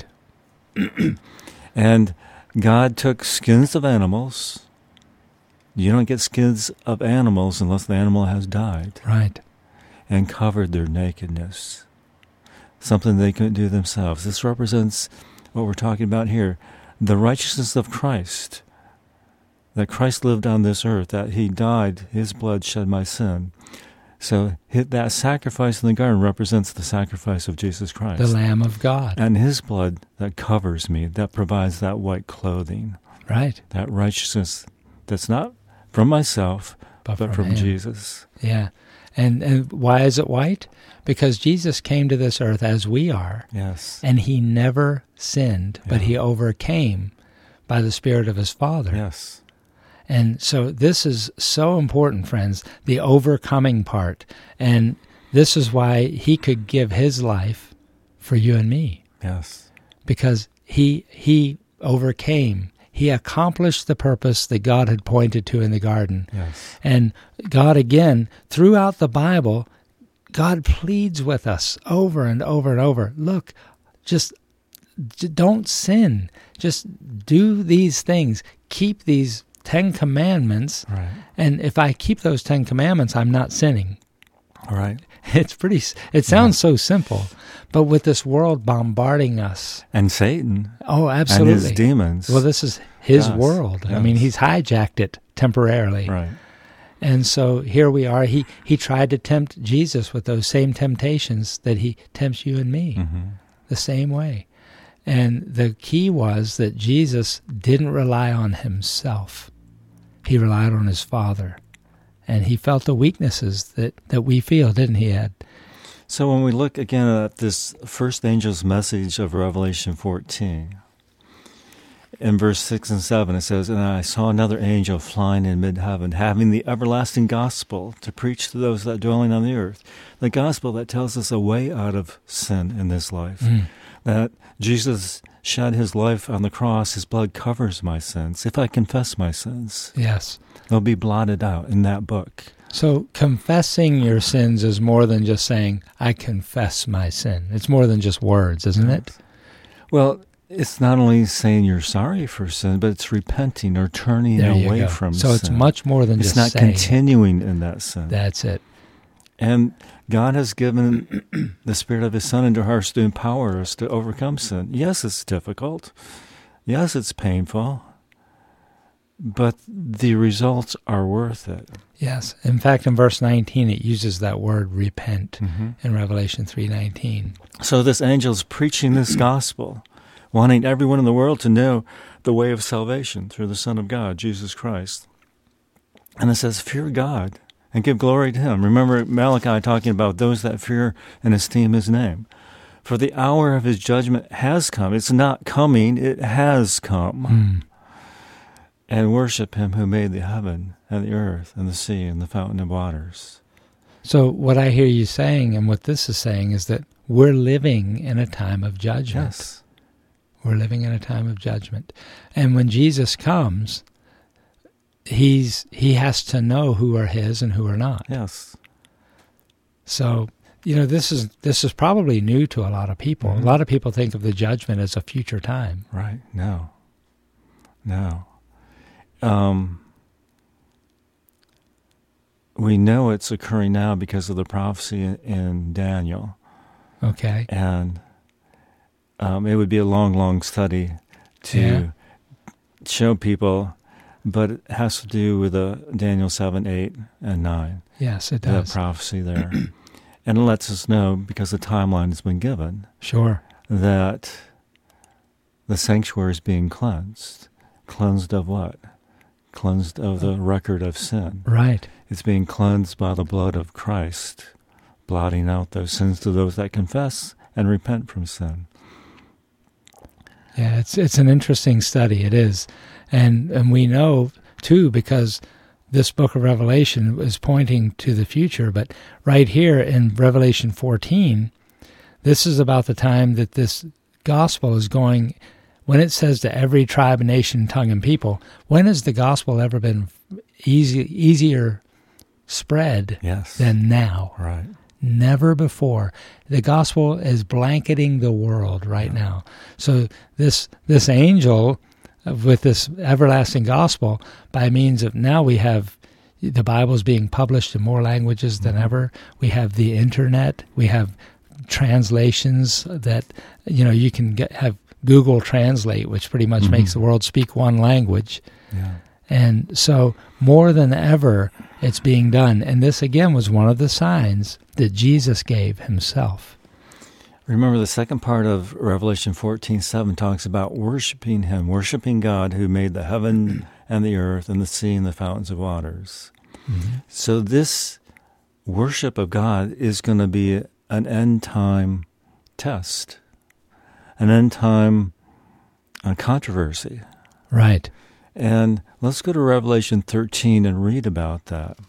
And God took skins of animals. You don't get skins of animals unless the animal has died. Right. And covered their nakedness. Something they couldn't do themselves. This represents what we're talking about here. The righteousness of Christ. That Christ lived on this earth. That he died. His blood shed my sin. So that sacrifice in the garden represents the sacrifice of Jesus Christ. The Lamb of God. And his blood that covers me. That provides that white clothing. Right. That righteousness that's not from myself, but, but from, from Jesus. Yeah. And and why is it white? Because Jesus came to this earth as we are. Yes. And he never sinned, yeah. but he overcame by the Spirit of his Father. Yes. And so this is so important, friends, the overcoming part. And this is why he could give his life for you and me. Yes. Because he he overcame. He accomplished the purpose that God had pointed to in the garden. Yes. And God, again, throughout the Bible, God pleads with us over and over and over. Look, just don't sin. Just do these things. Keep these Ten Commandments. Right. And if I keep those Ten Commandments, I'm not sinning. All right. It's pretty, it sounds yeah. so simple, but with this world bombarding us. And Satan. Oh, absolutely. And his demons. Well, this is his yes. world. Yes. I mean, he's hijacked it temporarily. Right. And so here we are. He, he tried to tempt Jesus with those same temptations that he tempts you and me, mm-hmm. the same way. And the key was that Jesus didn't rely on himself. He relied on his Father. And he felt the weaknesses that, that we feel, didn't he, Ed? So when we look again at this first angel's message of Revelation fourteen, in verse six and seven, it says, "And I saw another angel flying in mid-heaven, having the everlasting gospel to preach to those that dwelling on the earth." The gospel that tells us a way out of sin in this life. Mm. That Jesus shed his life on the cross, his blood covers my sins. If I confess my sins, yes, they'll be blotted out in that book. So confessing your sins is more than just saying, I confess my sin. It's more than just words, isn't it? Well, it's not only saying you're sorry for sin, but it's repenting or turning there away go. from so sin. So it's much more than it's just saying. It's not saying continuing it. in that sin. That's it. And God has given the Spirit of his Son into our hearts to empower us to overcome sin. Yes, it's difficult. Yes, it's painful. But the results are worth it. Yes. In fact, in verse nineteen, it uses that word repent mm-hmm. in Revelation three nineteen. So this angel is preaching this gospel, wanting everyone in the world to know the way of salvation through the Son of God, Jesus Christ. And it says, fear God and give glory to him. Remember Malachi talking about those that fear and esteem his name. For the hour of his judgment has come. It's not coming, it has come. Mm. And worship him who made the heaven and the earth and the sea and the fountain of waters. So what I hear you saying and what this is saying is that we're living in a time of judgment. Yes. We're living in a time of judgment. And when Jesus comes, he's he has to know who are his and who are not. Yes. So, you know, this is this is probably new to a lot of people. Mm-hmm. A lot of people think of the judgment as a future time. Right. No. No. Um, we know it's occurring now because of the prophecy in, in Daniel. Okay. And um, it would be a long, long study to yeah. show people, but it has to do with uh, Daniel seven, eight, and nine. Yes, it does. The prophecy there. And it lets us know, because the timeline has been given, sure, that the sanctuary is being cleansed. Cleansed of what? Cleansed of the record of sin. Right. It's being cleansed by the blood of Christ, blotting out those sins to those that confess and repent from sin. Yeah, it's it's an interesting study. It is. And and we know, too, because this book of Revelation is pointing to the future, but right here in Revelation fourteen, this is about the time that this gospel is going. When it says to every tribe, nation, tongue, and people, when has the gospel ever been easy, easier spread yes. than now? Right. Never before. The gospel is blanketing the world right yeah. now. So this this angel with this everlasting gospel, by means of now we have the Bible's being published in more languages than mm-hmm. ever. We have the internet. We have translations that, you know, you can get have Google Translate, which pretty much mm-hmm. makes the world speak one language. Yeah. And so more than ever, it's being done. And this, again, was one of the signs that Jesus gave himself. Remember, the second part of Revelation fourteen seven talks about worshiping him, worshiping God who made the heaven and the earth and the sea and the fountains of waters. Mm-hmm. So this worship of God is going to be an end-time test. An end-time uh, controversy. Right. And let's go to Revelation thirteen and read about that.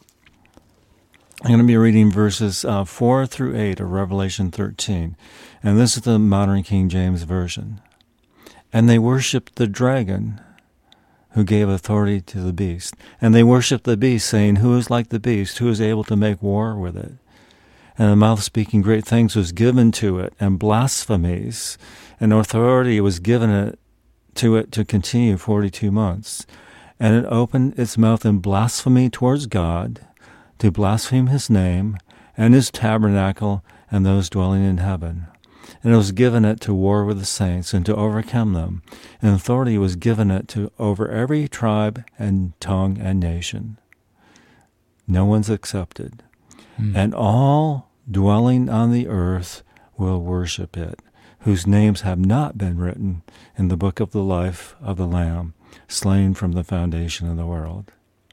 I'm going to be reading verses uh, four through eight of Revelation thirteen. And this is the modern King James Version. And they worshipped the dragon who gave authority to the beast. And they worshipped the beast, saying, who is like the beast? Who is able to make war with it? And the mouth speaking great things was given to it, and blasphemies, and authority was given it to it to continue forty-two months. And it opened its mouth in blasphemy towards God, to blaspheme his name, and his tabernacle, and those dwelling in heaven. And it was given it to war with the saints, and to overcome them. And authority was given it to over every tribe and tongue and nation. No one's accepted. Mm. And all dwelling on the earth will worship it, whose names have not been written in the book of the life of the Lamb, slain from the foundation of the world.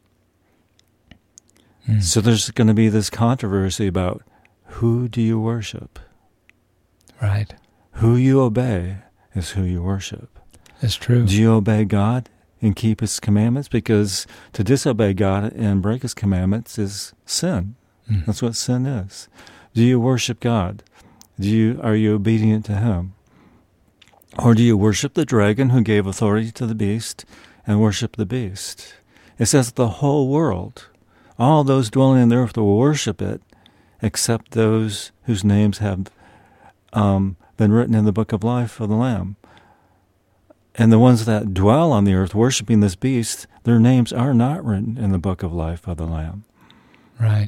Mm. So there's going to be this controversy about who do you worship? Right. Who you obey is who you worship. It's true. Do you obey God and keep his commandments? Because to disobey God and break his commandments is sin. Mm. That's what sin is. Do you worship God? Do you are you obedient to him? Or do you worship the dragon who gave authority to the beast and worship the beast? It says the whole world, all those dwelling in the earth will worship it, except those whose names have um, been written in the book of life of the Lamb. And the ones that dwell on the earth worshiping this beast, their names are not written in the book of life of the Lamb. Right.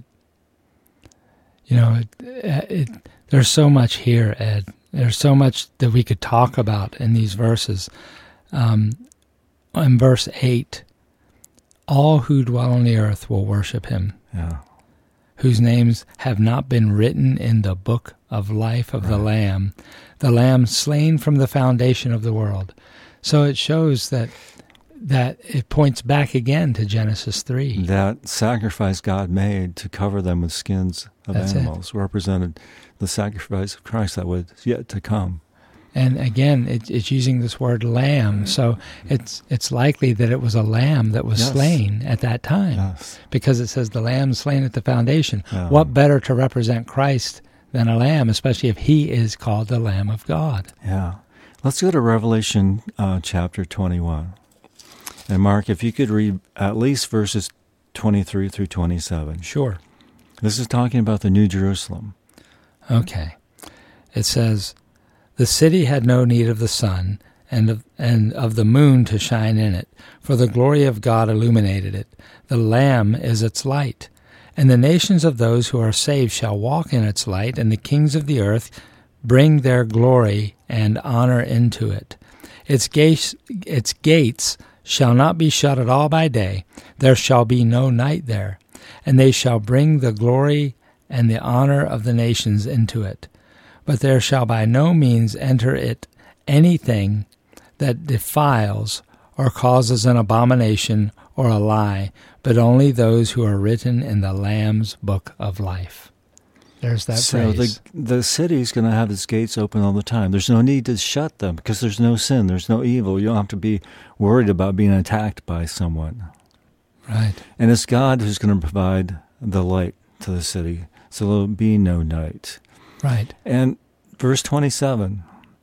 You know, it, it, there's so much here, Ed. There's so much that we could talk about in these verses. Um, in verse eight, all who dwell on the earth will worship him, yeah. whose names have not been written in the book of life of right. the Lamb, the Lamb slain from the foundation of the world. So it shows that that it points back again to Genesis three. That sacrifice God made to cover them with skins of That's animals it. represented the sacrifice of Christ that was yet to come. And again, it, it's using this word lamb, so it's it's likely that it was a lamb that was yes. slain at that time, yes. because it says the lamb slain at the foundation. Yeah. What better to represent Christ than a lamb, especially if he is called the Lamb of God? Yeah. Let's go to Revelation uh, chapter twenty-one. And Mark, if you could read at least verses twenty-three through twenty-seven. Sure. This is talking about the New Jerusalem. Okay. It says, "The city had no need of the sun and of, and of the moon to shine in it, for the glory of God illuminated it. The Lamb is its light. And the nations of those who are saved shall walk in its light, and the kings of the earth bring their glory and honor into it. Its gates, its gates shall not be shut at all by day. There shall be no night there. And they shall bring the glory and the honor of the nations into it. But there shall by no means enter it anything that defiles or causes an abomination or a lie, but only those who are written in the Lamb's book of life." There's that so phrase. So the, the city's going to have its gates open all the time. There's no need to shut them because there's no sin. There's no evil. You don't have to be worried about being attacked by someone. Right. And it's God who's going to provide the light to the city, so there'll be no night. Right. And verse twenty-seven,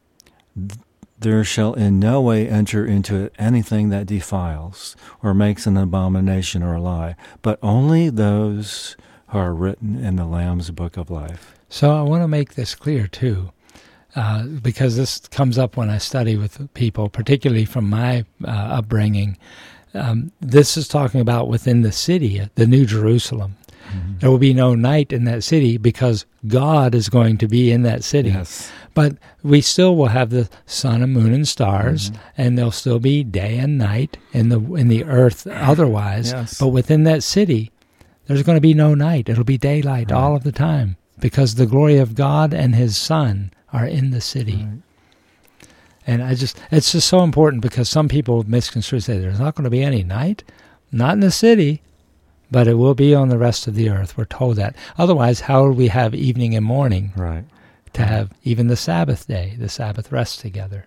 "There shall in no way enter into it anything that defiles or makes an abomination or a lie, but only those who are written in the Lamb's book of life." So I want to make this clear, too, uh, because this comes up when I study with people, particularly from my uh, upbringing. Um, this is talking about within the city, the New Jerusalem. Mm-hmm. There will be no night in that city because God is going to be in that city. Yes. But we still will have the sun and moon and stars, mm-hmm. and there'll still be day and night in the in the earth otherwise. Yes. But within that city, there's going to be no night. It'll be daylight right. all of the time because the glory of God and his Son are in the city. Right. And I just it's just so important because some people misconstrue, say there's not going to be any night. Not in the city, but it will be on the rest of the earth. We're told that. Otherwise, how would we have evening and morning right. to right. have even the Sabbath day, the Sabbath rest together?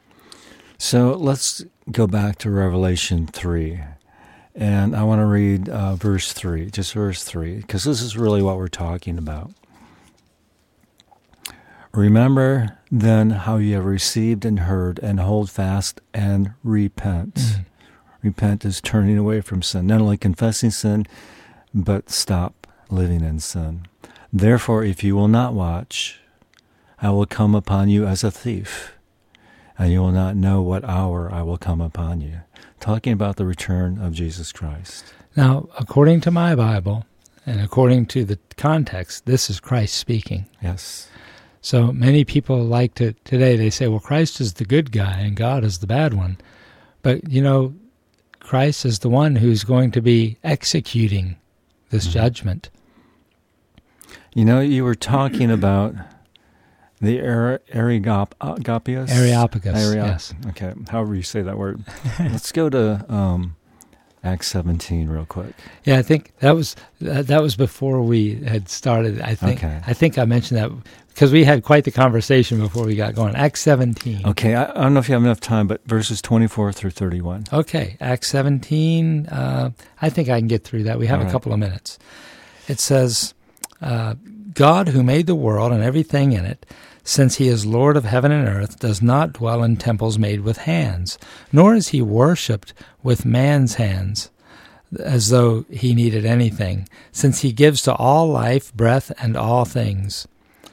So let's go back to Revelation three. And I want to read uh, verse three, just verse three, because this is really what we're talking about. "Remember then how you have received and heard, and hold fast and repent." Mm. Repent is turning away from sin, not only confessing sin, but stop living in sin. "Therefore, if you will not watch, I will come upon you as a thief, and you will not know what hour I will come upon you." Talking about the return of Jesus Christ. Now, according to my Bible, And according to the context, this is Christ speaking. Yes. So many people like to, today they say, well, Christ is the good guy and God is the bad one. But, you know, Christ is the one who's going to be executing this mm-hmm. judgment. You know, you were talking about the Areopagus. Areopagus, Areopagus, yes. Okay, however you say that word. Let's go to um, Acts seventeen real quick. Yeah, I think that was uh, that was before we had started. I think okay. I think I mentioned that because we had quite the conversation before we got going. Acts seventeen. Okay, I, I don't know if you have enough time, but verses twenty-four through thirty-one. Okay, Acts seventeen. Uh, I think I can get through that. We have All a right. couple of minutes. It says, uh, God who made the world and everything in it, since he is Lord of heaven and earth, does not dwell in temples made with hands, nor is he worshipped with man's hands, as though he needed anything, since he gives to all life, breath, and all things.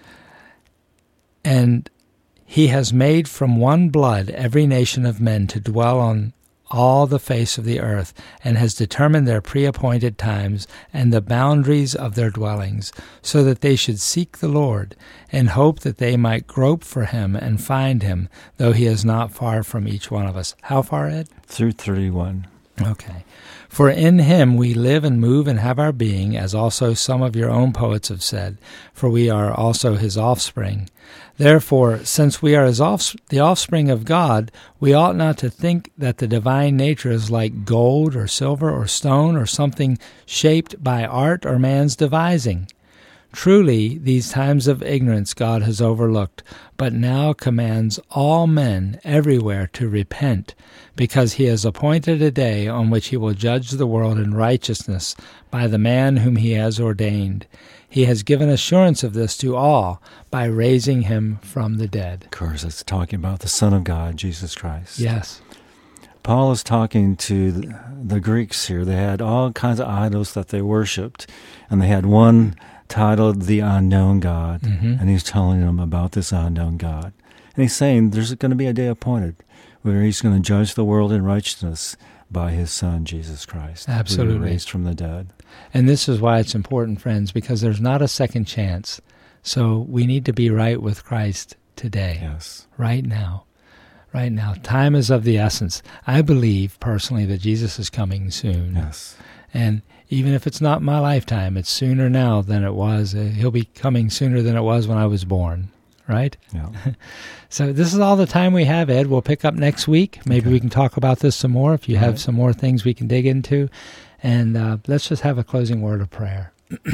And he has made from one blood every nation of men to dwell on all the face of the earth, and has determined their pre-appointed times and the boundaries of their dwellings, so that they should seek the Lord, and hope that they might grope for him and find him, though he is not far from each one of us. How far, Ed? Through thirty-one. Okay. For in him we live and move and have our being, as also some of your own poets have said, for we are also his offspring. Therefore, since we are his offs- the offspring of God, we ought not to think that the divine nature is like gold or silver or stone or something shaped by art or man's devising. Truly, these times of ignorance God has overlooked, but now commands all men everywhere to repent, because he has appointed a day on which he will judge the world in righteousness by the man whom he has ordained. He has given assurance of this to all by raising him from the dead. Of course, it's talking about the Son of God, Jesus Christ. Yes. Paul is talking to the Greeks here. They had all kinds of idols that they worshipped, and they had one titled The Unknown God, mm-hmm. and he's telling them about this unknown God. And he's saying there's going to be a day appointed where he's going to judge the world in righteousness by his Son, Jesus Christ. Absolutely. Who was raised from the dead. And this is why it's important, friends, because there's not a second chance. So we need to be right with Christ today. Yes. Right now. Right now. Time is of the essence. I believe, personally, that Jesus is coming soon. Yes. And even if it's not my lifetime, it's sooner now than it was. He'll be coming sooner than it was when I was born. Right? Yeah. So this is all the time we have, Ed. We'll pick up next week. Maybe okay. we can talk about this some more if you all have right. some more things we can dig into. And uh, let's just have a closing word of prayer.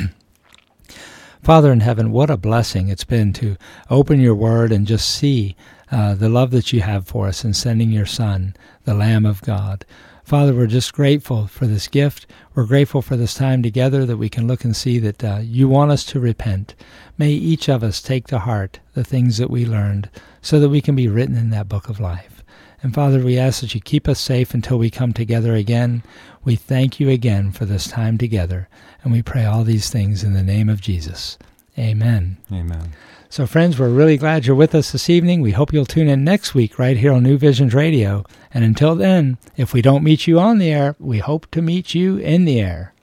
Father in heaven, what a blessing it's been to open your word and just see uh, the love that you have for us in sending your Son, the Lamb of God. Father, we're just grateful for this gift. We're grateful for this time together that we can look and see that uh, you want us to repent. May each of us take to heart the things that we learned so that we can be written in that book of life. And Father, we ask that you keep us safe until we come together again. We thank you again for this time together, and we pray all these things in the name of Jesus. Amen. Amen. So friends, we're really glad you're with us this evening. We hope you'll tune in next week right here on New Visions Radio. And until then, if we don't meet you on the air, we hope to meet you in the air.